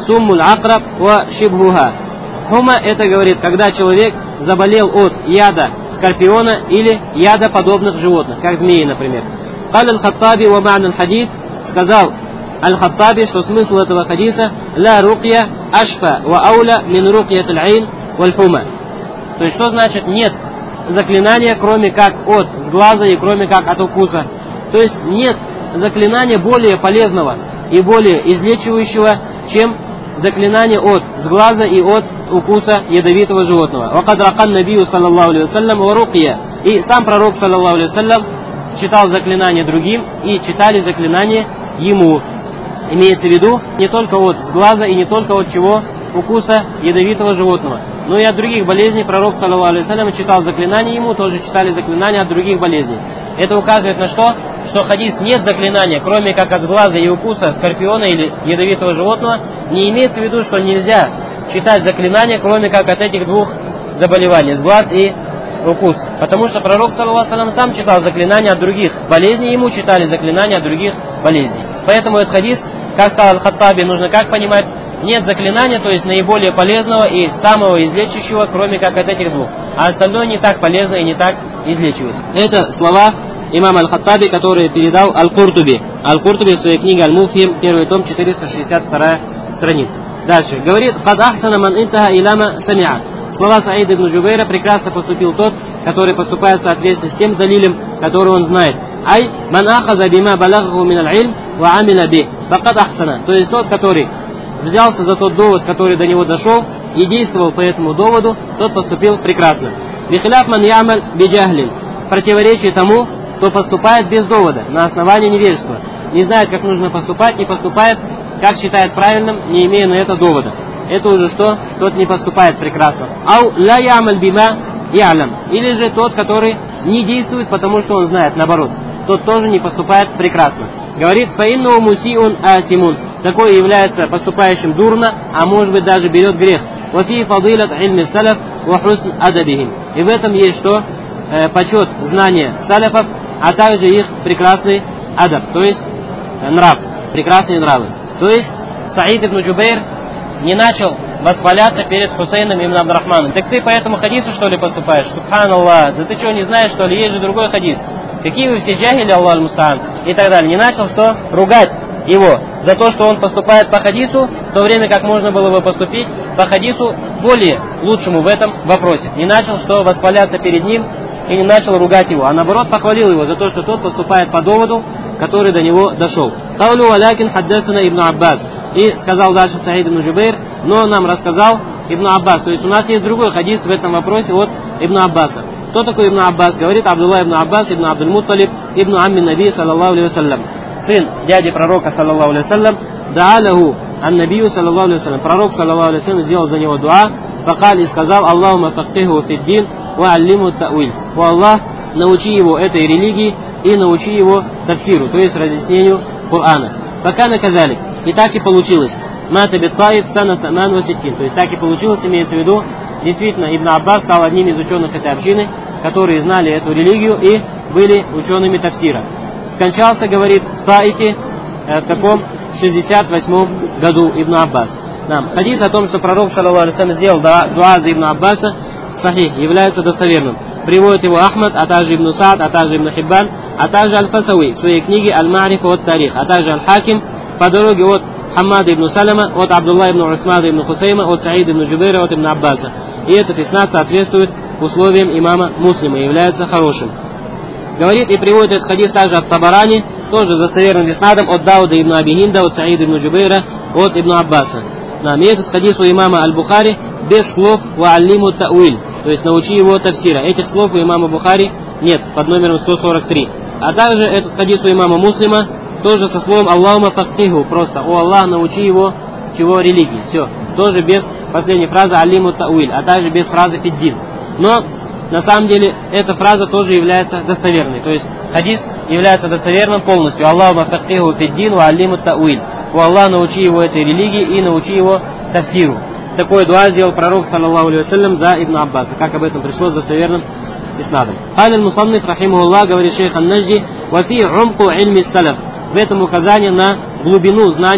суммуль акраб ва шибхуха. Хума это говорит, когда человек заболел от яда скорпиона или яда подобных животных, как змеи, например. Каль аль-Хаттаби ва ма'на аль-хадис, сказал аль-Хаттаби, что смысл этого хадиса ла рукья ашфа ва ауля мин рукьят аль-айн валь хума. То есть что значит нет заклинания, кроме как от сглаза и кроме как от укуса. То есть нет заклинания более полезного и более излечивающего, чем заклинание от сглаза и от укуса ядовитого животного. Вакад ракан набию саллаллаху алейхи вассалям ва рукья. И сам пророк саллаллаху алейхи вассалям читал заклинание другим и читали заклинание ему. Имеется в виду не только от сглаза и не только от чего укуса ядовитого животного, но и от других болезней. Пророк саллаллаху алейхи вассалям читал заклинание ему, тоже читали заклинания от других болезней. Это указывает на что? Что хадис нет заклинания, кроме как от сглаза и укуса скорпиона или ядовитого животного. Не имеется в виду, что нельзя читать заклинания, кроме как от этих двух заболеваний, сглаз и укус. Потому что пророк саллаллаху алейхи вассалям сам читал заклинания от других болезней, ему читали заклинания от других болезней. Поэтому этот хадис, как сказал аль-Хаттаби, нужно как понимать? Нет заклинания, то есть наиболее полезного и самого излечивающего, кроме как от этих двух. А остальное не так полезно и не так излечивает. Это слова имама аль-Хаттаби, которые передал аль-Куртуби. Аль-Куртуби в своей книге Аль-Муфхим, первый том, четыреста шестьдесят вторая страница. Дальше. Говорит, «Кад ахсана ман интаха иляма самиа». Слова Саида ибн Джубейра: прекрасно поступил тот, который поступает в соответствии с тем далилем, который он знает. Ай, ман ахаза бима балагху мин аль-илм ва амила би. Факад ахсана. То есть тот, который взялся за тот довод, который до него дошел, и действовал по этому доводу, тот поступил прекрасно. Бихиляф ман ямаль биджахлин. Противоречие тому, кто поступает без довода, на основании невежества. Не знает, как нужно поступать, и поступает, как считает правильным, не имея на это довода. Это уже что? Тот не поступает прекрасно. Ау ла ямаль бима ялям. Или же тот, который не действует, потому что он знает, наоборот. Тот тоже не поступает прекрасно. Говорит, фаинну мусиун асимун. Такой является поступающим дурно, а может быть даже берет грех. Вафи фадилат ильми салаф ва хусн адабихим. И в этом есть что? Э, почет знания салафов, а также их прекрасный адаб, то есть э, нрав, прекрасные нравы. То есть Саид ибн Джубейр не начал восхваляться перед Хусейном ибн Абдурахманом. Так ты по этому хадису что ли поступаешь? Субханаллах, да ты что, не знаешь что ли? Есть же другой хадис. Какие вы все джахили, Аллах аль-Мустаан, и так далее. Не начал что? Ругать его за то, что он поступает по хадису, в то время как можно было бы поступить по хадису более лучшему в этом вопросе. Не начал что? Восхваляться перед ним и не начал ругать его, а наоборот похвалил его за то, что тот поступает по доводу, который до него дошел. Каулю алякин хаддасана ибн Аббас. И сказал дальше Саид ибн Джубейр, но нам рассказал Ибн Аббас. То есть у нас есть другой хадис в этом вопросе от Ибн Аббаса. Кто такой Ибн Аббас? Говорит Абдулла ибн Аббас, ибн Абдуль-Мутталиб, ибн Амми Наби, саллаллаху алейхи вассалям. Сын дяди пророка, саллаллаху алейхи вассалям, да'аляху ан-набию, саллаллаху алейхи вассалям. Пророк, саллаллаху алейхи вассалям, сделал за него дуа, факаль и сказал, Аллахума фактиху фиддин, ва аллиму та'уиль. О Аллах, научи его этой религии и научи его тафсиру, то есть разъяснению Корана. Пока наказали. И так и получилось. Мата бит-Таиф сана саман васиттин. То есть так и получилось, имеется в виду, действительно, Ибн Аббас стал одним из ученых этой общины, которые знали эту религию и были учеными тафсира. Скончался, говорит, в Таифе, э, в каком шестьдесят восьмом году Ибн Аббас. Да. Хадис о том, что пророк, саллаллаху алейхи вассалям, сделал дуа за Ибн Аббаса, сахих, является достоверным. Приводит его Ахмад, а также Ибн Саад, а также Ибн Хиббан, а также Аль-Фасауи в своей книге Аль-Ма'рифа от Тарих, а также Аль-Хаким по дороге от Хаммада ибн Салама, от Абдулла ибн Усмада ибн Хусейма, от Саида ибн Джубейра, от Ибн Аббаса. И этот иснад соответствует условиям имама Муслима и является хорошим. Говорит и приводит этот хадис также от Табарани, тоже с достоверным иснадом, от Дауда ибн Абихинда, от Саида ибн Джубейра, от Ибн Аббаса. Да, и этот хадис у имама Аль-Бухари без слов «Ва аллиму та'уиль», то есть научи его тафсира. Этих слов у имама Бухари нет, под номером сто сорок три. А также этот хадис у имама Муслима тоже со словом «Аллахума фактиху», просто «О Аллах, научи его чего религии». Все, тоже без последней фразы «Аллиму та'уиль», а также без фразы «Фиддин». Но на самом деле эта фраза тоже является достоверной. То есть хадис является достоверным полностью. «Аллахума фактиху фиддин ва аллиму та'уиль». «О Аллах, научи его этой религии и научи его тафсиру». Такой дуа сделал пророк, саллаллаху алейхи вассалям, за Ибн Аббаса, как об этом пришло с достоверным иснадом. Каль аль-Мусанниф, рахимахуллах, говорит шейх ан-Наджди, «Ва фи умку ильми салаф». В этом указание на глубину знания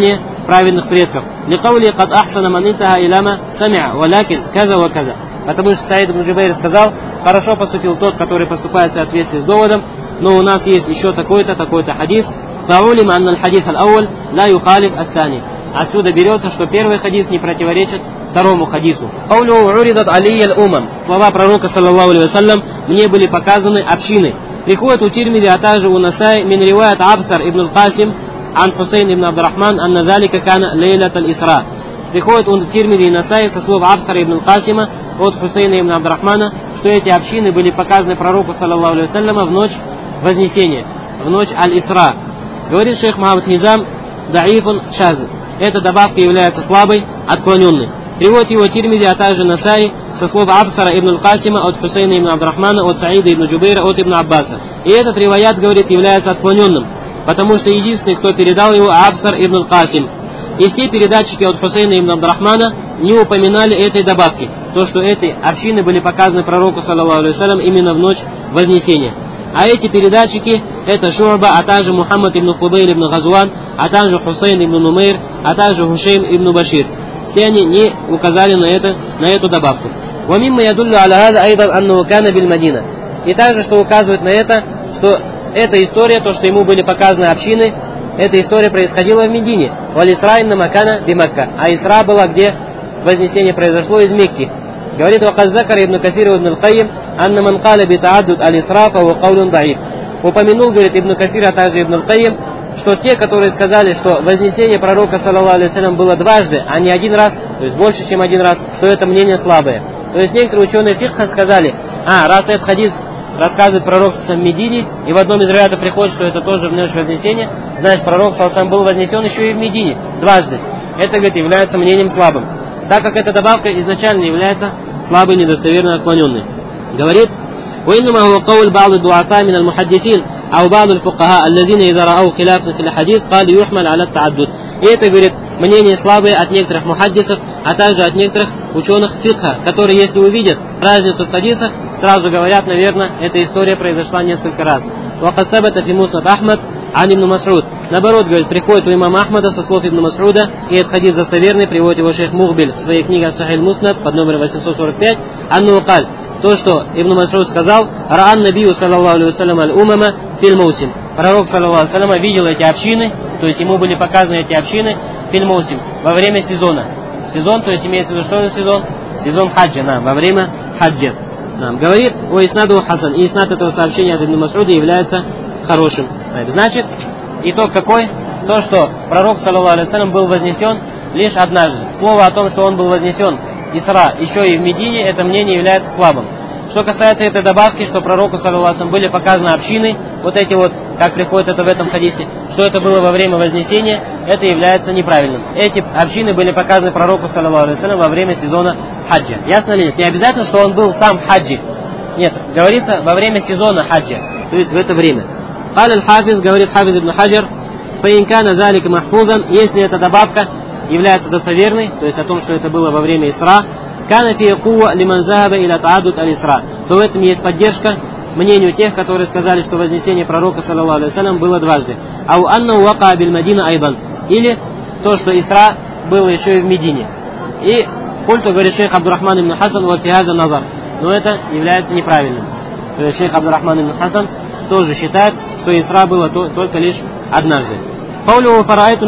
праведных предков. Ликаули кад ахсана ман интаха иляма самиа, валякин каза ва каза. Потому что Саид ибн Джубейр сказал: хорошо поступил тот, который поступает в соответствии с доводом, но у нас есть еще такой-то, такой-то хадис. Таулим анна аль-хадис аль-ауаль ла юхалиф ас-сани. Отсюда берется, что первый хадис не противоречит второму хадису. Каулю уридат алия аль-умам. Слова пророка саллаллаху алейхи вассалям: мне были показаны общины. Приходит у Тирмиди, а также у Насаи мин риваят Абсар ибн аль-Касим ан Хусейн ибн Абдурахман анна залика кана лейлат аль-Исра. Приходит у Тирмиди и Насаи со слов Абсара ибн аль-Касима от Хусейна ибн Абдурахмана, что эти общины были показаны пророку саллаллаху алейхи вассалям в ночь Вознесения, в ночь аль-Исра. Говорит шейх Мухаммад Хизам: даифун шаз. Эта добавка является слабой, отклоненной. Приводит его Тирмиди, а также Насаи со слов Абсара ибн аль-Касима от Хусейна ибн Абдурахмана, от Саида ибн Джубейра, от ибн Аббаса. И этот риваят, говорит, является отклоненным, потому что единственный, кто передал его, Абсар ибн аль-Касим. И все передатчики от Хусейна ибн Абдурахмана не упоминали этой добавки, то, что эти общины были показаны пророку саллаллаху алейхи вассалям именно в ночь Вознесения. А эти передатчики — это Шу'ба, а также Мухаммад ибн Фудейль ибн Газуан, а также Хусейн ибн Нумейр, а также Хушейм ибн Башир. Все они не указали на, это, на эту добавку. وَمِمَّا يَدُلُّ عَلَى هَذَا أَيْضًا أَنَّهُ كَانَ بِالْمَدِينَةِ. И также, что указывает на это, что эта история, то, что ему были показаны общины, эта история происходила в Медине. وَالْإِسْرَاء إِنَّمَا كَانَ بِمَكَّةِ. А Исра была, где Вознесение произошло, из Мекки. Говорит: وَقَدْ ذَكَرَ ابن كثير وابن القيم أن من قال بتعدد الإسراء فهو قول ضعيف. Упомянул, говорит, Ибн Касир, а также Ибн аль-Кайим, что те, которые сказали, что Вознесение пророка саллаллаху алейхи вассалям было дважды, а не один раз, то есть больше, чем один раз, что это мнение слабое. То есть некоторые ученые фикха сказали: а, раз этот хадис рассказывает пророк в Медине, и в одном из риваятов приходит, что это тоже в ночь Вознесения, значит, пророк саллаллаху алейхи вассалям был вознесен еще и в Медине дважды. Это, говорит, является мнением слабым, так как эта добавка изначально является слабой, недостоверной, отклоненной. Говорит: وإنما هو قول بعض الضعفاء من المحدثين أو بعض الفقهاء الذين إذا رأوا خلافا في الحديث قال يحمل على التعدد. И это, говорит, мнение слабое от некоторых мухаддисов, а также от некоторых ученых фикха, которые, если увидят разницу в хадисах, сразу говорят: наверное, эта история произошла несколько раз. وقد ثبت في مسند أحمد عن ابن مسعود. Наоборот, говорит, приходит у имама Ахмада со слов Ибн Мас'уда, и этот хадис достоверный, приводит его шейх Мухбиль в своей книге Сахих Муснад под номером восемьсот сорок пять. Анну каль, то, что Ибн Мас'уд сказал: раан набию саллаллаху алейхи вассалям аль-умама филь маусим. Пророк саллаллаху алейхи вассалям видел эти общины, то есть ему были показаны эти общины филь маусим, во время сезона. Сезон, то есть имеется в виду, что за сезон? Сезон хаджа, нам, во время хаджа. Нам говорит: о иснаду хасан, и иснад этого сообщения от Ибн Мас'уда является хорошим. Значит, итог какой? То, что пророк саллаллаху алейхи вассалям был вознесен лишь однажды. Слово о том, что он был вознесен Исра еще и в Медине, это мнение является слабым. Что касается этой добавки, что пророку саллаллаху алейхи вассалям были показаны общины, вот эти вот, как приходит это в этом хадисе, что это было во время Вознесения, это является неправильным. Эти общины были показаны пророку саллаллаху алейхи вассалям во время сезона хаджа. Ясно ли нет? Не обязательно, что он был сам в хаджи. Нет, говорится во время сезона хаджа, то есть в это время. Каль аль-Хафиз, говорит Хафиз ибн Хаджар: фаинкана залика махфузан, если эта добавка является достоверной, то есть о том, что это было во время Исра, кана фи кува лиман захаба иля тааддуд аль-Исра, то в этом есть поддержка мнению тех, которые сказали, что Вознесение пророка саллаллаху алейхи вассалям было дважды. Ау анна вака биль Мадина айдан, или то, что Исра было еще и в Медине. И культу, говорит шейх Абдурахман ибн Хасан, ва фи хаза назар, но это является неправильным. То есть шейх Абдурахман ибн Хасан тоже считает, что Исра было то, только лишь однажды. Каулю фараайту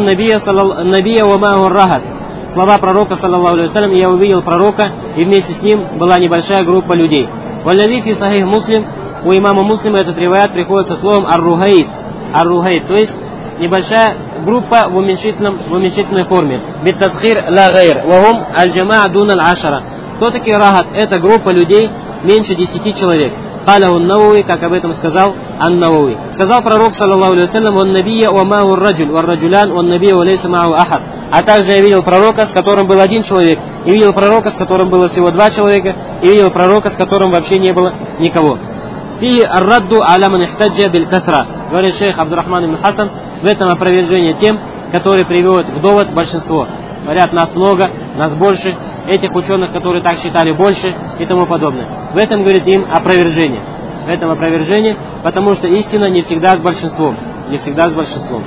набия ва ма'у рахат. Слова пророка саллаллаху алейхи вассалям: я увидел пророка, и вместе с ним была небольшая группа людей. Валлади фи сахих Муслим, у имама Муслима этот риваят приходит со словом ар-рухайт. Ар-рухайт, то есть небольшая группа в уменьшительном, в уменьшительной форме. Бит-тасхир ла гайр, вахум аль-джамаа дун аль-ашара. Кто такие рахат? Это группа людей меньше десяти человек. Каляху ан-Навави, как об этом сказал ан-Навави. Сказал пророк саллаллаху алейхи вассалям: ван набия ва ма'у ар-раджуль, ван раджулян, ван набия ва лейса ма'у ахад. А также я видел пророка, с которым был один человек, и видел пророка, с которым было всего два человека, и видел пророка, с которым вообще не было никого. Фи ар-радду аля ман ихтаджа биль касра. Говорит шейх Абдурахман ибн Хасан, в этом опровержение тем, которые приводят в довод большинство. Говорят: нас много, нас больше, этих ученых, которые так считали, больше и тому подобное. В этом, говорит, им опровержение. В этом опровержение, потому что истина не всегда с большинством. Не всегда с большинством.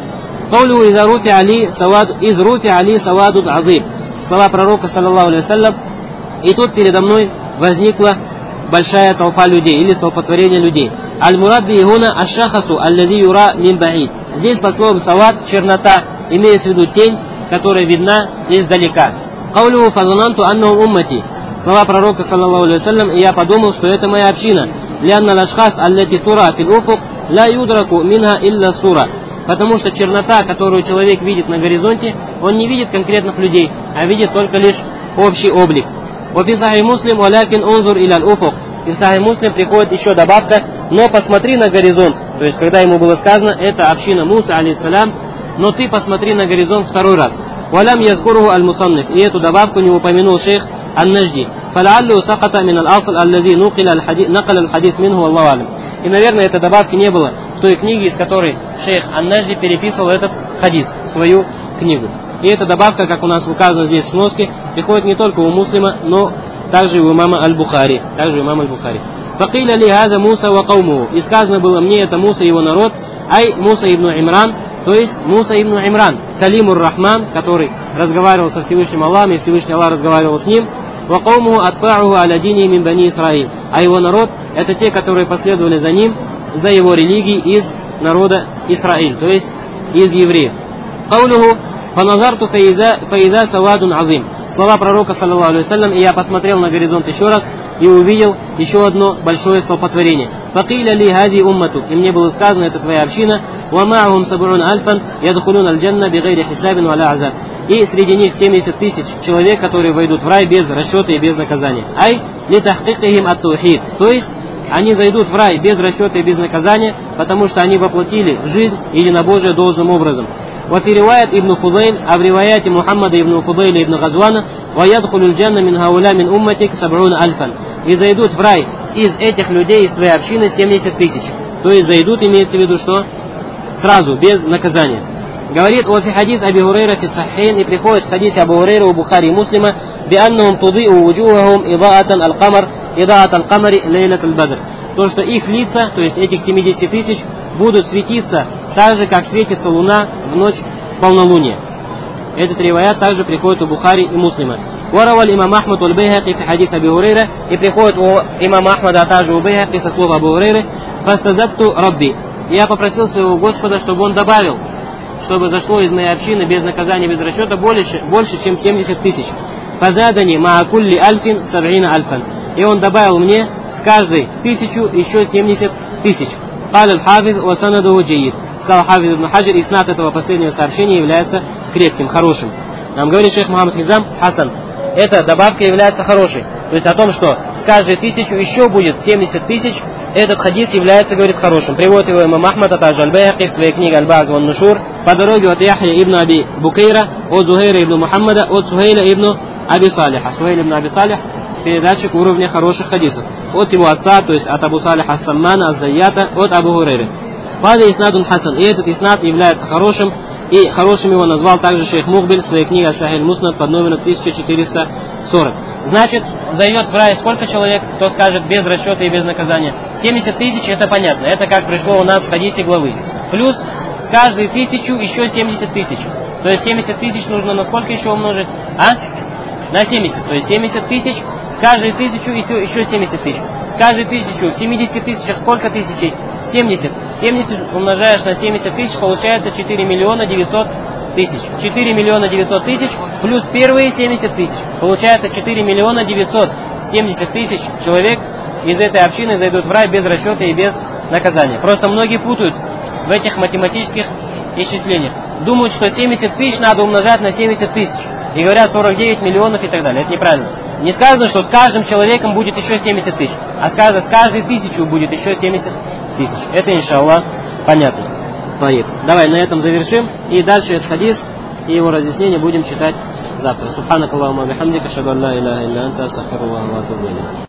Каулю из руфи али савад из руфи али саваду азим. Слова пророка саллаллаху алейхи вассалям. И тут передо мной возникла большая толпа людей или столпотворение людей. Аль-мурад бигуна аш-шахасу аллади юра мин баид. Здесь по словам савад чернота имеется в виду тень, которая видна издалека. Каулю фазананту аннахум уммати. Слова пророка саллаллаху алейхи вассалям, и я подумал, что это моя община. Лянна лашхас аллати тура фил уфук ла юдраку минха илля сура. Потому что чернота, которую человек видит на горизонте, он не видит конкретных людей, а видит только лишь общий облик. وفي صحيح مسلم ولكن انظر إلى الأفق. И в Сахих Муслим приходит еще добавка, но посмотри на горизонт. То есть, когда ему было сказано, это община Муса, алейхиссалям, но ты посмотри на горизонт второй раз. Валям язкуруху аль-мусанниф. И эту добавку не упомянул шейх Ан-Нажди. Фалааллю саката мин аль-асл аллади накал аль-хадис минху Аллаху алям. И, наверное, этой добавки не было в той книге, из которой шейх Ан-Нажди переписывал этот хадис в свою книгу. И эта добавка, как у нас указано здесь в сноске, приходит не только у Муслима, но также у имама Аль-Бухари. Также у имама Аль-Бухари. Факиля ли хаза Муса ва каумуху. И сказано было мне, это Муса и его народ, ай Муса ибн Имран, то есть Муса ибн Имран, Калимур Рахман, который разговаривал со Всевышним Аллахом, и Всевышний Аллах разговаривал с ним. Ва каумуху атба'уху аля дини мин бани Исраиль. А его народ, это те, которые последовали за ним, за его религией из народа Исраиль, то есть из евреев. Каулуху фаназарту фаиза савадун азим. Слова пророка саллаллаху алейхи вассалям, и я посмотрел на горизонт еще раз и увидел еще одно большое столпотворение. Факиля ли хади уммату. И мне было сказано, это твоя община. Ва ма'ахум саб'ун альфан ядхулун аль-джанна бигайри хисабин ва ла азаб. И среди них семьдесят тысяч человек, которые войдут в рай без расчета и без наказания. Ай ли тахкикихим ат-таухид. То есть они зайдут в рай без расчета и без наказания, потому что они воплотили в жизнь единобожие должным образом. وفي رواية ابن فضيل أو روايات محمد ابن فضيل ابن غزوان ويدخل الجنة من هؤلاء من أمتك سبعون ألفا. И зайдут в рай из этих людей, из твоей общины, семьдесят тысяч. То есть зайдут, имеется в виду, что сразу, без наказания. Говорит, وفي حديث أبي هريرة في الصحيحين, и приходит в хадисе Абу Хурейры у Бухари и Муслима, بأنهم تضيء وجوههم إضاءة القمر إضاءة القمر ليلة البدر. То, что их лица, то есть этих семьдесят тысяч, будут светиться так же, как светится луна в ночь полнолуния. Этот риваят также приходит у Бухари и Муслима. Вараваль имам Ахмад аль-Байхаки в хадис Аби Хурейра, и приходит у имама Ахмада, а также у Байхаки со слова Абу Хурейры, фастазатту рабби. Я попросил своего Господа, чтобы он добавил, чтобы зашло из моей общины без наказания, без расчета больше, больше чем семьдесят тысяч. Фазадани маакулли альфин саб'ина альфан. И он добавил мне с каждой тысячу еще семьдесят тысяч. Кал аль-Хафиз ва санадуху джайид. Сказал Хафиз ибн Хаджар, и снад этого последнего сообщения является крепким, хорошим. Нам говорит шейх Мухаммад Хизам Хасан, эта добавка является хорошей. То есть о том, что с каждой тысячу еще будет семьдесят тысяч, этот хадис является, говорит, хорошим. Приводит его имам Ахмад, а также Аль-Байхаки в своей книге Аль-Ба'з ва Нушур по дороге от Яхья ибн Аби Букейра, от Зухейра ибн Мухаммада, от Сухейля ибн Аби Салиха. Сухейль ибн Аби Салих передатчик уровня хороших хадисов. От его отца, то есть от Абу Салиха Ас-Саммана, Аз-Зайята, от Абу Хурейры. Фада иснадун хасан. И этот иснад является хорошим, и хорошим его назвал также шейх Мухбиль в своей книге Ас-Сахиль Муснад под номером тысяча четыреста сорок. Значит, зайдет в рай сколько человек, кто скажет без расчета и без наказания? семьдесят тысяч, это понятно. Это как пришло у нас в хадисе главы. Плюс с каждой тысячу еще семьдесят тысяч. То есть семьдесят тысяч нужно на сколько еще умножить? А? На семьдесят. То есть семьдесят тысяч, с каждой тысячу еще, еще семьдесят тысяч. С каждой тысячу, в семидесяти тысячах сколько тысячей? семьдесят. семьдесят умножаешь на семьдесят тысяч, получается четыре миллиона девятьсот тысяч. четыре миллиона девятьсот тысяч плюс первые семьдесят тысяч. Получается четыре миллиона девятьсот семьдесят тысяч человек из этой общины зайдут в рай без расчета и без наказания. Просто многие путают в этих математических исчислениях. Думают, что семьдесят тысяч надо умножать на семьдесят тысяч. И говорят сорок девять миллионов и так далее. Это неправильно. Не сказано, что с каждым человеком будет еще семьдесят тысяч. А сказано, с каждой тысячу будет еще семьдесят тысяч. Это, иншаллах, понятно. Таиб. Давай на этом завершим. И дальше этот хадис и его разъяснение будем читать завтра. Субханакаллахумма бихамдика, ашхаду ан ла иляха илля анта, астагфируллаха ва атубу илейх.